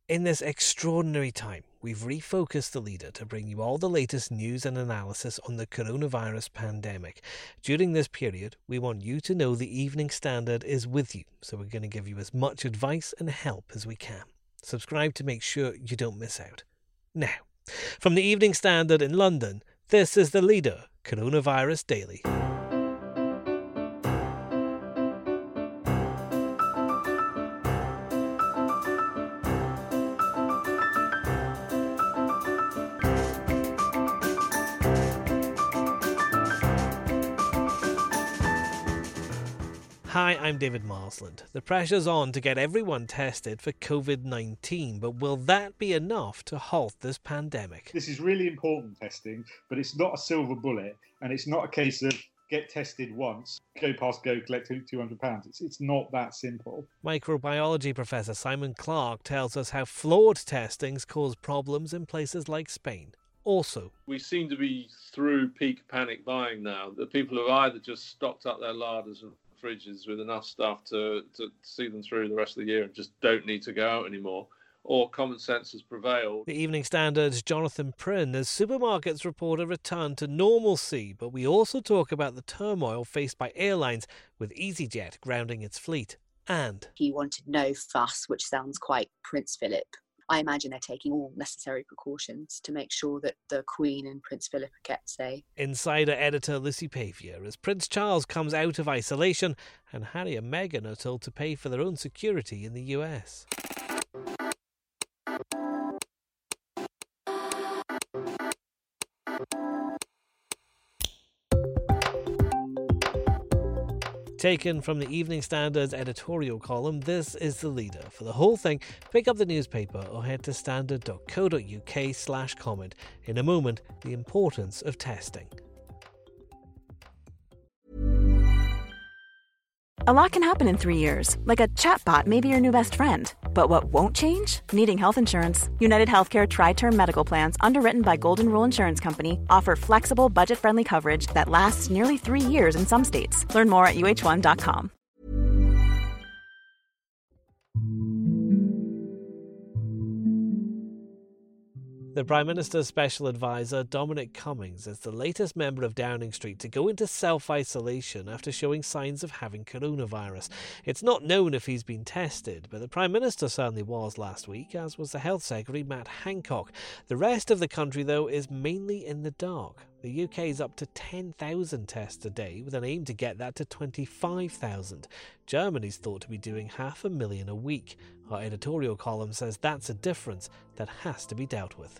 In this extraordinary time, we've refocused the leader to bring you all the latest news and analysis on the coronavirus pandemic. During this period, we want you to know the Evening Standard is with you, so we're going to give you as much advice and help as we can. Subscribe to make sure you don't miss out. Now, from the Evening Standard in London, this is the leader, Coronavirus Daily. Hi, I'm David Marsland. The pressure's on to get everyone tested for COVID-19, but will that be enough to halt this pandemic? This is really important testing, but it's not a silver bullet, and it's not a case of get tested once, go past go, collect £200. It's not that simple. Microbiology professor Simon Clarke tells us how flawed testings cause problems in places like Spain. Also, we seem to be through peak panic buying now. The people have either just stocked up their larders and fridges with enough stuff to see them through the rest of the year and just don't need to go out anymore, or common sense has prevailed. The Evening Standard's Jonathan Prynne as supermarkets report a return to normalcy, but we also talk about the turmoil faced by airlines with EasyJet grounding its fleet. And he wanted no fuss, which sounds quite Prince Philip. I imagine they're taking all necessary precautions to make sure that the Queen and Prince Philip are kept safe. Insider editor Lucy Pavia as Prince Charles comes out of isolation and Harry and Meghan are told to pay for their own security in the US. Taken from the Evening Standard's editorial column, this is the leader. For the whole thing, pick up the newspaper or head to standard.co.uk/comment. In a moment, the importance of testing. A lot can happen in 3 years, like a chatbot may be your new best friend. But what won't change? Needing health insurance. United Healthcare Tri-Term Medical Plans, underwritten by Golden Rule Insurance Company, offer flexible, budget-friendly coverage that lasts nearly 3 years in some states. Learn more at uh1.com. The Prime Minister's Special Advisor, Dominic Cummings, is the latest member of Downing Street to go into self-isolation after showing signs of having coronavirus. It's not known if he's been tested, but the Prime Minister certainly was last week, as was the Health Secretary Matt Hancock. The rest of the country, though, is mainly in the dark. The UK is up to 10,000 tests a day, with an aim to get that to 25,000. Germany's thought to be doing 500,000 a week. Our editorial column says that's a difference that has to be dealt with.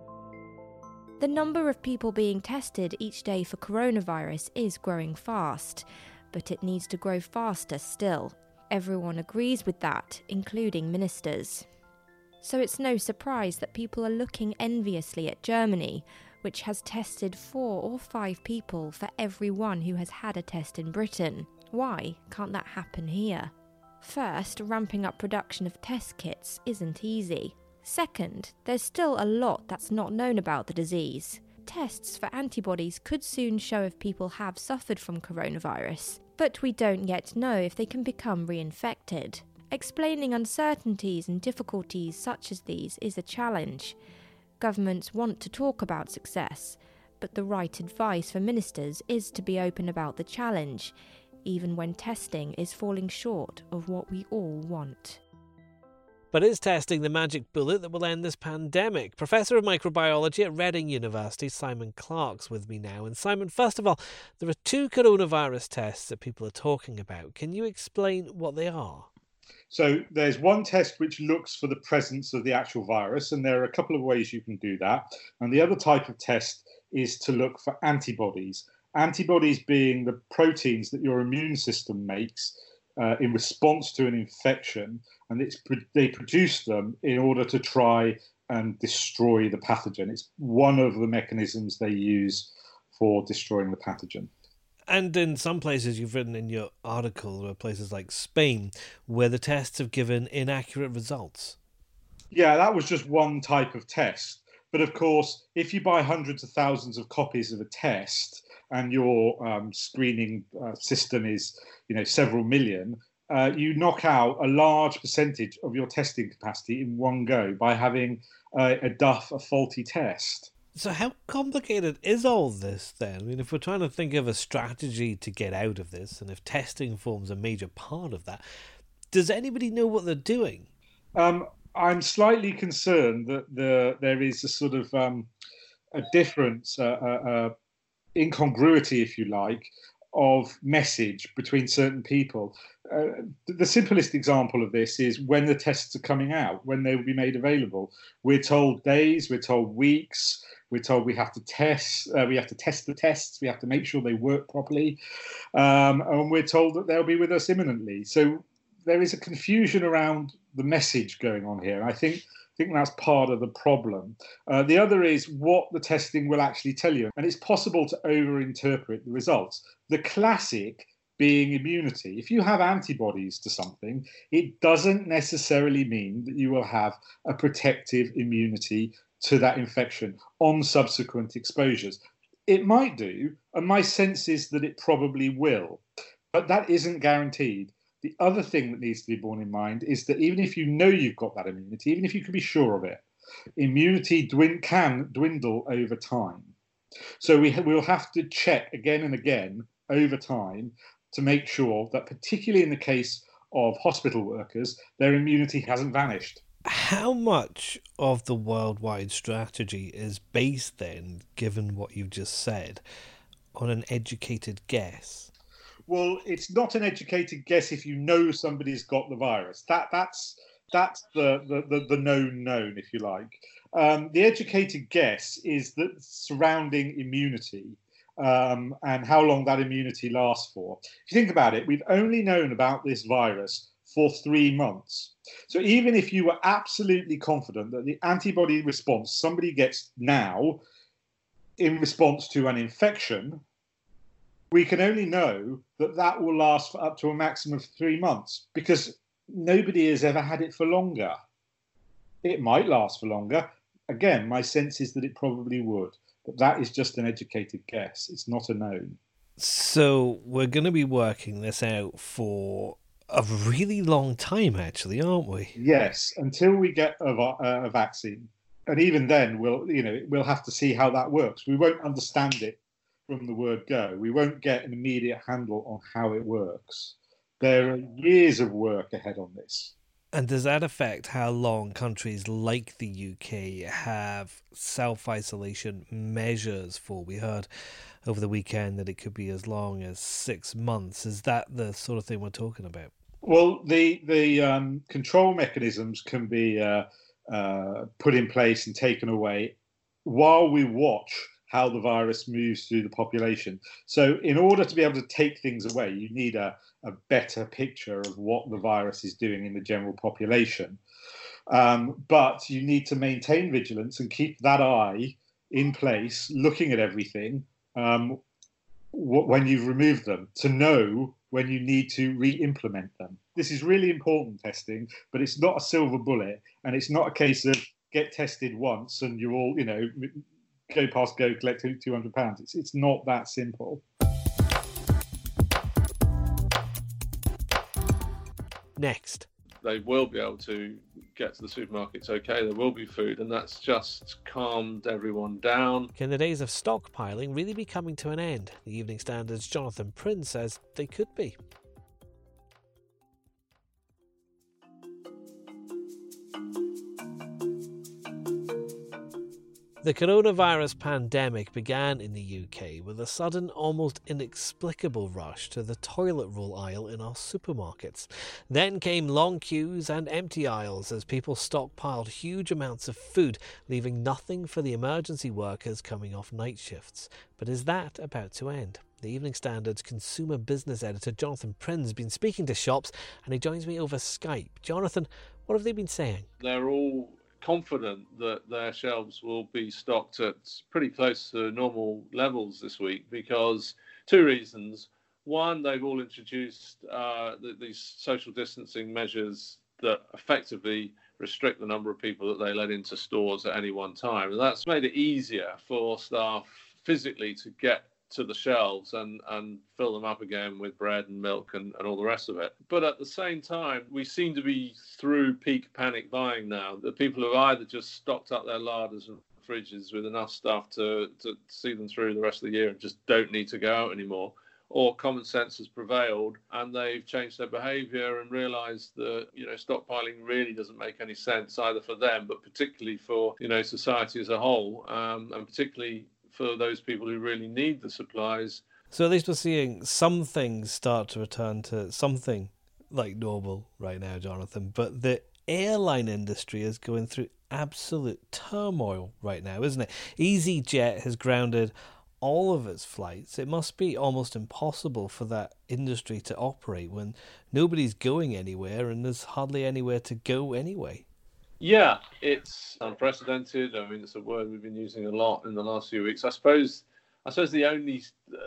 The number of people being tested each day for coronavirus is growing fast, but it needs to grow faster still. Everyone agrees with that, including ministers. So it's no surprise that people are looking enviously at Germany, which has tested 4 or 5 people for every one who has had a test in Britain. Why can't that happen here? First, ramping up production of test kits isn't easy. Second, there's still a lot that's not known about the disease. Tests for antibodies could soon show if people have suffered from coronavirus, but we don't yet know if they can become reinfected. Explaining uncertainties and difficulties such as these is a challenge. Governments want to talk about success, but the right advice for ministers is to be open about the challenge, even when testing is falling short of what we all want. But is testing the magic bullet that will end this pandemic? Professor of Microbiology at Reading University, Simon Clarke's with me now. And Simon, first of all, there are 2 coronavirus tests that people are talking about. Can you explain what they are? So there's one test which looks for the presence of the actual virus, and there are a couple of ways you can do that. And the other type of test is to look for antibodies. Antibodies being the proteins that your immune system makes in response to an infection, and they produce them in order to try and destroy the pathogen. It's one of the mechanisms they use for destroying the pathogen. And in some places you've written in your article, there are places like Spain, where the tests have given inaccurate results. Yeah, that was just one type of test. But of course, if you buy hundreds of thousands of copies of a test and your screening system is, several million, you knock out a large percentage of your testing capacity in one go by having a faulty test. So how complicated is all this then? I mean, if we're trying to think of a strategy to get out of this, and if testing forms a major part of that, does anybody know what they're doing? I'm slightly concerned that there is a sort of a difference, incongruity, if you like, of message between certain people. The simplest example of this is when the tests are coming out, when they will be made available. We're told days, we're told weeks, we're told we have to test the tests, we have to make sure they work properly, and we're told that they'll be with us imminently. So there is a confusion around the message going on here. I think that's part of the problem. The other is what the testing will actually tell you. And it's possible to overinterpret the results. The classic being immunity. If you have antibodies to something, it doesn't necessarily mean that you will have a protective immunity to that infection on subsequent exposures. It might do, and my sense is that it probably will, but that isn't guaranteed. The other thing that needs to be borne in mind is that even if you know you've got that immunity, even if you can be sure of it, immunity can dwindle over time. So we'll have to check again and again over time to make sure that, particularly in the case of hospital workers, their immunity hasn't vanished. How much of the worldwide strategy is based then, given what you've just said, on an educated guess? Well, it's not an educated guess if you know somebody's got the virus. That's the known, if you like. The educated guess is that surrounding immunity and how long that immunity lasts for. If you think about it, we've only known about this virus for 3 months. So even if you were absolutely confident that the antibody response somebody gets now in response to an infection, we can only know that will last for up to a maximum of 3 months because nobody has ever had it for longer. It might last for longer. Again, my sense is that it probably would, but that is just an educated guess. It's not a known. So we're going to be working this out for a really long time, actually, aren't we? Yes, until we get a vaccine. And even then, we'll have to see how that works. We won't understand it from the word go. We won't get an immediate handle on how it works. There are years of work ahead on this. And does that affect how long countries like the UK have self-isolation measures for? We heard over the weekend that it could be as long as 6 months. Is that the sort of thing we're talking about? Well, the control mechanisms can be put in place and taken away while we watch how the virus moves through the population. So in order to be able to take things away, you need a better picture of what the virus is doing in the general population. But you need to maintain vigilance and keep that eye in place, looking at everything when you've removed them, to know when you need to re-implement them. This is really important testing, but it's not a silver bullet, and it's not a case of get tested once and you're all, go past go, collect £200. It's not that simple. Next. They will be able to get to the supermarkets okay, there will be food, and that's just calmed everyone down. Can the days of stockpiling really be coming to an end? The Evening Standard's Jonathan Prince says they could be. The coronavirus pandemic began in the UK with a sudden, almost inexplicable rush to the toilet roll aisle in our supermarkets. Then came long queues and empty aisles as people stockpiled huge amounts of food, leaving nothing for the emergency workers coming off night shifts. But is that about to end? The Evening Standard's consumer business editor Jonathan Prince has been speaking to shops, and he joins me over Skype. Jonathan, what have they been saying? They're all confident that their shelves will be stocked at pretty close to normal levels this week because 2 reasons. One, they've all introduced these social distancing measures that effectively restrict the number of people that they let into stores at any one time. And that's made it easier for staff physically to get to the shelves and fill them up again with bread and milk and all the rest of it. But at the same time, we seem to be through peak panic buying now. The people have either just stocked up their larders and fridges with enough stuff to see them through the rest of the year and just don't need to go out anymore, or common sense has prevailed and they've changed their behaviour and realised that, stockpiling really doesn't make any sense either for them, but particularly for, society as a whole, and particularly for those people who really need the supplies. So at least we're seeing some things start to return to something like normal right now, Jonathan, but the airline industry is going through absolute turmoil right now, isn't it? EasyJet has grounded all of its flights. It must be almost impossible for that industry to operate when nobody's going anywhere and there's hardly anywhere to go anyway. Yeah, it's unprecedented. I mean, it's a word we've been using a lot in the last few weeks. I suppose the only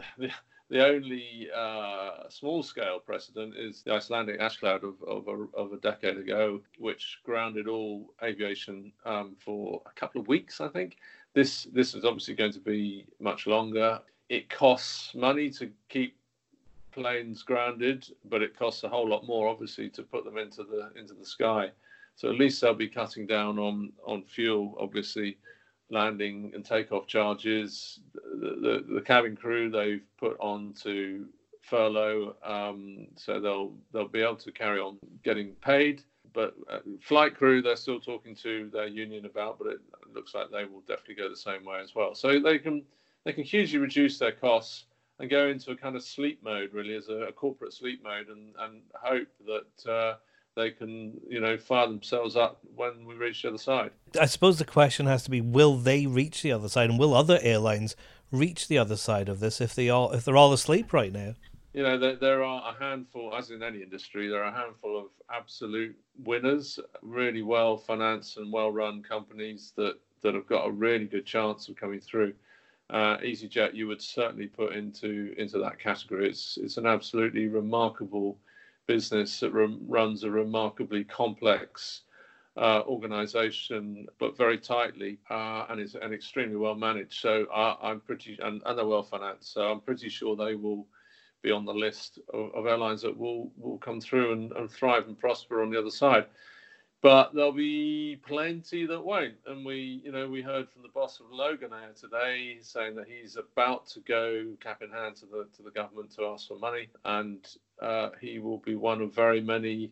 small-scale precedent is the Icelandic ash cloud of a decade ago, which grounded all aviation for a couple of weeks, I think. This is obviously going to be much longer. It costs money to keep planes grounded, but it costs a whole lot more, obviously, to put them into the sky. So at least they'll be cutting down on fuel, obviously, landing and takeoff charges. The cabin crew they've put on to furlough, so they'll be able to carry on getting paid. But flight crew, they're still talking to their union about, but it looks like they will definitely go the same way as well. So they can hugely reduce their costs and go into a kind of sleep mode, really, as a corporate sleep mode, and hope that they can, fire themselves up when we reach the other side. I suppose the question has to be, will they reach the other side, and will other airlines reach the other side of this if they're all asleep right now? There are a handful, as in any industry, there are a handful of absolute winners, really well-financed and well-run companies that have got a really good chance of coming through. EasyJet, you would certainly put into that category. It's an absolutely remarkable business that runs a remarkably complex organisation, but very tightly, and is extremely well managed. So I'm pretty, and they're well financed. So I'm pretty sure they will be on the list of airlines that will come through and thrive and prosper on the other side. But there'll be plenty that won't. And we heard from the boss of Loganair today saying that he's about to go cap in hand to the government to ask for money, and he will be one of very many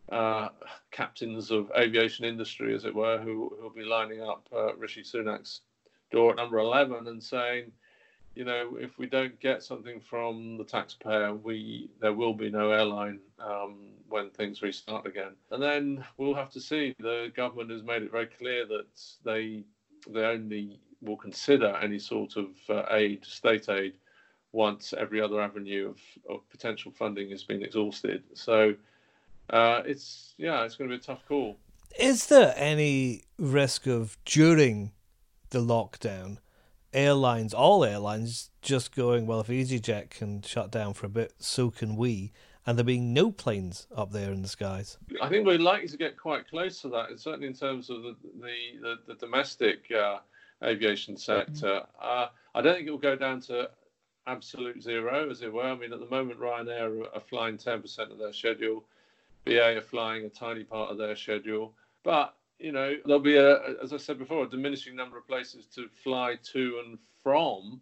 captains of aviation industry, as it were, who will be lining up Rishi Sunak's door at number 11 and saying, if we don't get something from the taxpayer, there will be no airline when things restart again. And then we'll have to see. The government has made it very clear that they only will consider any sort of state aid, once every other avenue of potential funding has been exhausted. So it's going to be a tough call. Is there any risk of, during the lockdown, all airlines just going, well, if EasyJet can shut down for a bit, so can we, and there being no planes up there in the skies? I think we're likely to get quite close to that, certainly in terms of the domestic aviation sector. I don't think it will go down to absolute zero, as it were. I mean, at the moment, Ryanair are flying 10% of their schedule. BA are flying a tiny part of their schedule. But there'll be, as I said before, a diminishing number of places to fly to and from,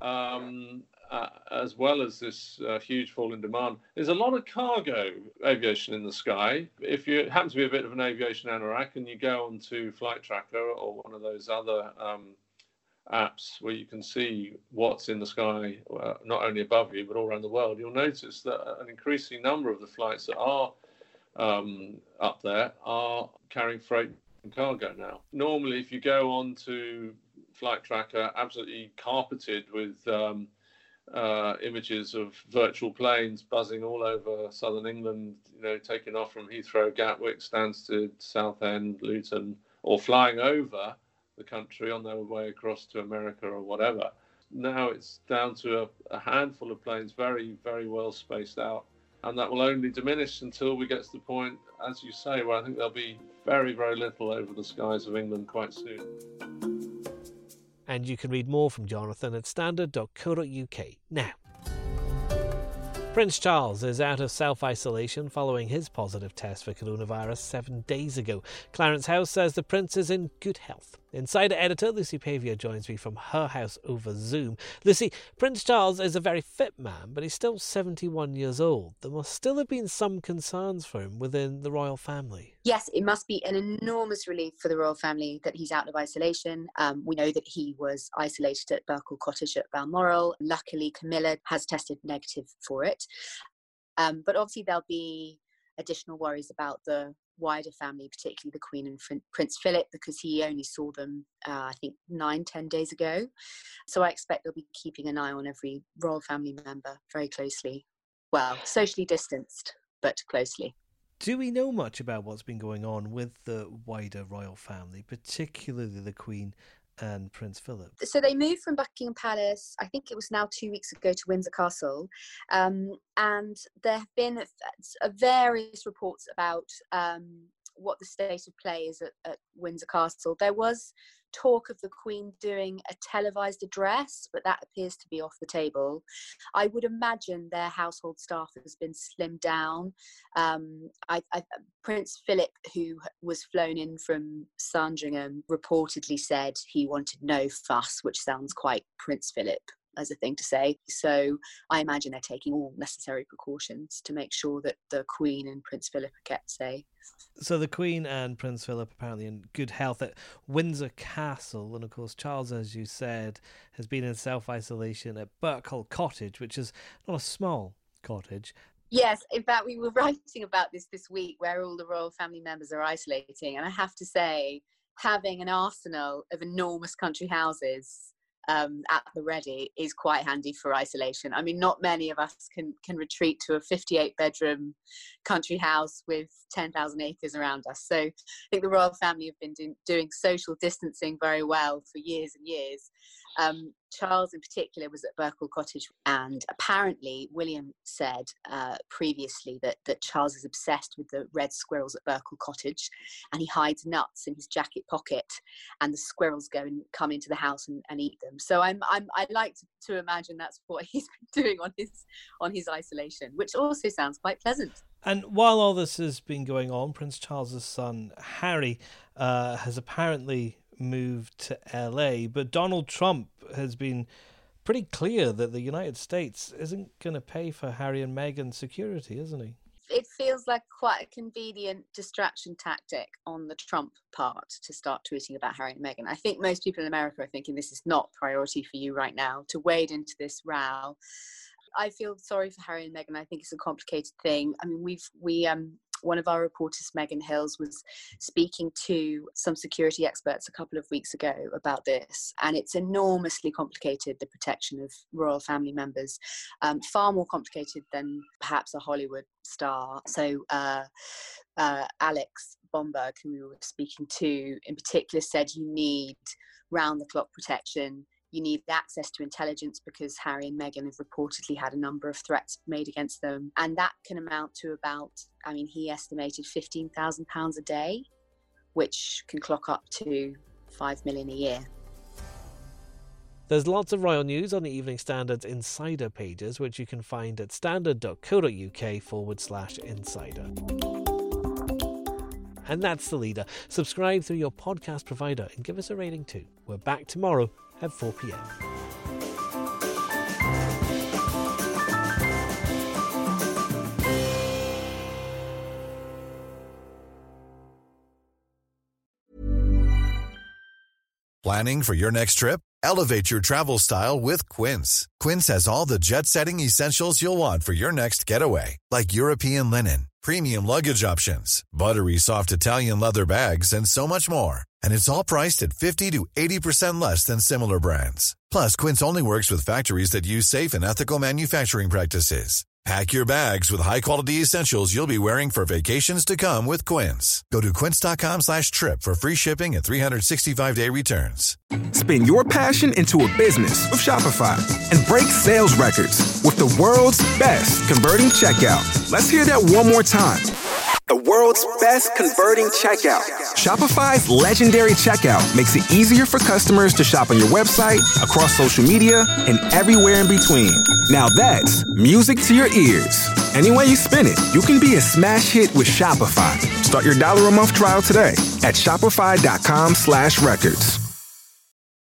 as well as this huge fall in demand. There's a lot of cargo aviation in the sky. If you happen to be a bit of an aviation anorak and you go onto Flight Tracker or one of those other apps where you can see what's in the sky, not only above you, but all around the world, you'll notice that an increasing number of the flights that are up there are carrying freight and cargo now. Normally, if you go on to Flight Tracker, absolutely carpeted with images of virtual planes buzzing all over southern England, taking off from Heathrow, Gatwick, Stansted, Southend, Luton, or flying over the country on their way across to America or whatever. Now it's down to a handful of planes, very, very well spaced out. And that will only diminish until we get to the point, as you say, where I think there'll be very, very little over the skies of England quite soon. And you can read more from Jonathan at standard.co.uk now. Prince Charles is out of self-isolation following his positive test for coronavirus 7 days ago. Clarence House says the Prince is in good health. Insider editor Lucy Pavia joins me from her house over Zoom. Lucy, Prince Charles is a very fit man, but he's still 71 years old. There must still have been some concerns for him within the royal family. Yes, it must be an enormous relief for the royal family that he's out of isolation. We know that he was isolated at Berkeley Cottage at Balmoral. Luckily, Camilla has tested negative for it. But obviously there'll be additional worries about the wider family, particularly the Queen and Prince Philip, because he only saw them, I think, 9-10 days ago. So I expect they'll be keeping an eye on every royal family member very closely. Well, socially distanced, but closely. Do we know much about what's been going on with the wider royal family, particularly the Queen and Prince Philip? So they moved from Buckingham Palace, I think it was now 2 weeks ago, to Windsor Castle. And there have been various reports about what the state of play is at Windsor Castle. There was talk of the Queen doing a televised address, but that appears to be off the table. I would imagine their household staff has been slimmed down. Prince Philip, who was flown in from Sandringham, reportedly said he wanted no fuss, which sounds quite Prince Philip as a thing to say. So I imagine they're taking all necessary precautions to make sure that the Queen and Prince Philip are kept safe. So the Queen and Prince Philip apparently in good health at Windsor Castle, and of course Charles, as you said, has been in self-isolation at Berkeley Cottage, which is not a small cottage. Yes, in fact, we were writing about this week, where all the royal family members are isolating, and I have to say, having an arsenal of enormous country houses at the ready is quite handy for isolation. I mean, not many of us can retreat to a 58-bedroom country house with 10,000 acres around us. So I think the royal family have been doing social distancing very well for years and years. Charles in particular was at Berkeley Cottage, and apparently William said previously that Charles is obsessed with the red squirrels at Berkeley Cottage, and he hides nuts in his jacket pocket, and the squirrels go and come into the house and eat them. So I like to imagine that's what he's been doing on his isolation, which also sounds quite pleasant. And while all this has been going on, Prince Charles's son Harry has apparently moved to LA, but Donald Trump has been pretty clear that the United States isn't going to pay for Harry and Meghan's security, isn't he? It feels like quite a convenient distraction tactic on the Trump part to start tweeting about Harry and Meghan. I think most people in America are thinking this is not priority for you right now to wade into this row. I feel sorry for Harry and Meghan. I think it's a complicated thing. I mean, one of our reporters, Megan Hills, was speaking to some security experts a couple of weeks ago about this, and it's enormously complicated, the protection of royal family members, far more complicated than perhaps a Hollywood star. So Alex Bomberg, who we were speaking to, in particular said you need round-the-clock protection. You need access to intelligence because Harry and Meghan have reportedly had a number of threats made against them. And that can amount to about, he estimated £15,000 a day, which can clock up to $5 million a year. There's lots of royal news on the Evening Standard's insider pages, which you can find at standard.co.uk/insider. And that's The Leader. Subscribe through your podcast provider and give us a rating too. We're back tomorrow at 4 p.m. Planning for your next trip? Elevate your travel style with Quince. Quince has all the jet-setting essentials you'll want for your next getaway, like European linen, premium luggage options, buttery soft Italian leather bags, and so much more. And it's all priced at 50 to 80% less than similar brands. Plus, Quince only works with factories that use safe and ethical manufacturing practices. Pack your bags with high-quality essentials you'll be wearing for vacations to come with Quince. Go to quince.com/trip for free shipping and 365-day returns. Spin your passion into a business with Shopify and break sales records with the world's best converting checkout. Let's hear that one more time. The world's best converting checkout. Shopify's legendary checkout makes it easier for customers to shop on your website, across social media, and everywhere in between. Now that's music to your ears. Any way you spin it, you can be a smash hit with Shopify. Start your $1 a month trial today at shopify.com/records.